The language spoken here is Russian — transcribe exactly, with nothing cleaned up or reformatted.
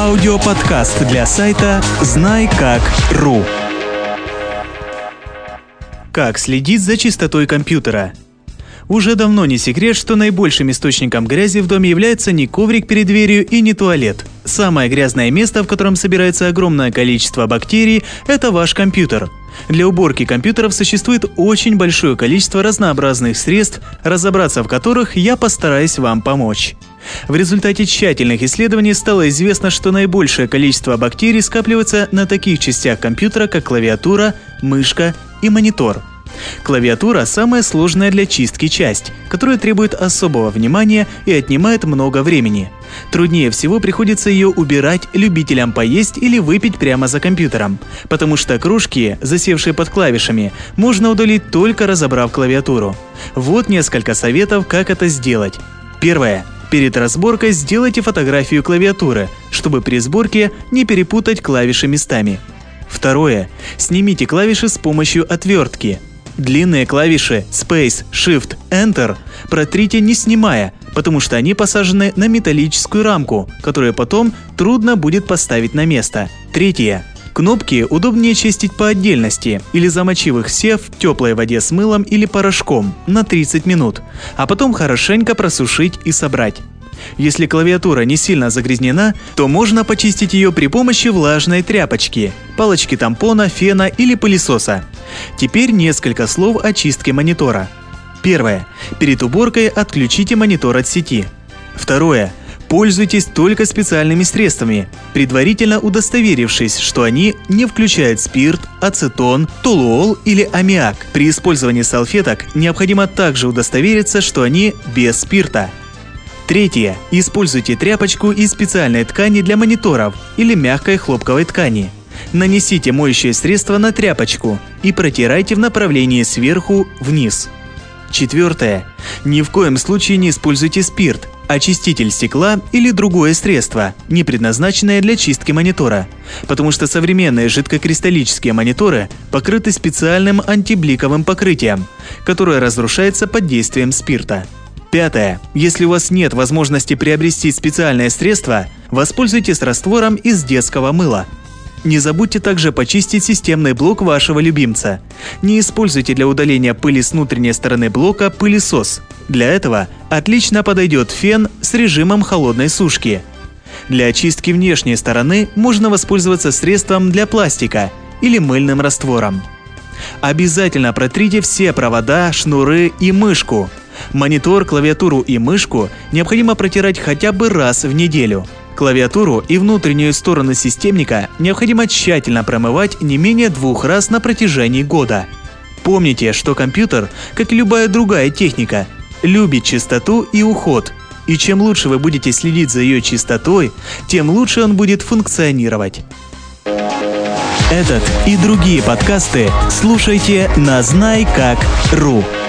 Аудиоподкаст для сайта знай как точка ру. Как следить за чистотой компьютера? Уже давно не секрет, что наибольшим источником грязи в доме является не коврик перед дверью и не туалет. Самое грязное место, в котором собирается огромное количество бактерий, это ваш компьютер. Для уборки компьютеров существует очень большое количество разнообразных средств, разобраться в которых я постараюсь вам помочь. В результате тщательных исследований стало известно, что наибольшее количество бактерий скапливается на таких частях компьютера, как клавиатура, мышка и монитор. Клавиатура – самая сложная для чистки часть, которая требует особого внимания и отнимает много времени. Труднее всего приходится ее убирать любителям поесть или выпить прямо за компьютером, потому что крошки, засевшие под клавишами, можно удалить только разобрав клавиатуру. Вот несколько советов, как это сделать. Первое. Перед разборкой сделайте фотографию клавиатуры, чтобы при сборке не перепутать клавиши местами. Второе. Снимите клавиши с помощью отвертки. Длинные клавиши Space, Shift, Enter протрите не снимая, потому что они посажены на металлическую рамку, которую потом трудно будет поставить на место. Третье. Кнопки удобнее чистить по отдельности или замочив их все в теплой воде с мылом или порошком на тридцать минут, а потом хорошенько просушить и собрать. Если клавиатура не сильно загрязнена, то можно почистить ее при помощи влажной тряпочки, палочки тампона, фена или пылесоса. Теперь несколько слов о чистке монитора. Первое. Перед уборкой отключите монитор от сети. Второе. Пользуйтесь только специальными средствами, предварительно удостоверившись, что они не включают спирт, ацетон, толуол или аммиак. При использовании салфеток необходимо также удостовериться, что они без спирта. Третье. Используйте тряпочку из специальной ткани для мониторов или мягкой хлопковой ткани. Нанесите моющее средство на тряпочку и протирайте в направлении сверху вниз. Четвертое. Ни в коем случае не используйте спирт, очиститель стекла или другое средство, не предназначенное для чистки монитора, потому что современные жидкокристаллические мониторы покрыты специальным антибликовым покрытием, которое разрушается под действием спирта. Пятое. Если у вас нет возможности приобрести специальное средство, воспользуйтесь раствором из детского мыла. Не забудьте также почистить системный блок вашего любимца. Не используйте для удаления пыли с внутренней стороны блока пылесос. Для этого отлично подойдет фен с режимом холодной сушки. Для очистки внешней стороны можно воспользоваться средством для пластика или мыльным раствором. Обязательно протрите все провода, шнуры и мышку. Монитор, клавиатуру и мышку необходимо протирать хотя бы раз в неделю. Клавиатуру и внутреннюю сторону системника необходимо тщательно промывать не менее двух раз на протяжении года. Помните, что компьютер, как и любая другая техника, любит чистоту и уход. И чем лучше вы будете следить за ее чистотой, тем лучше он будет функционировать. Этот и другие подкасты слушайте на знай как точка ру.